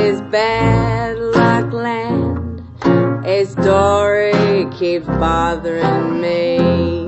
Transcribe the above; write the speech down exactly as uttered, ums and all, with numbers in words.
is bad luck land. A story keeps bothering me.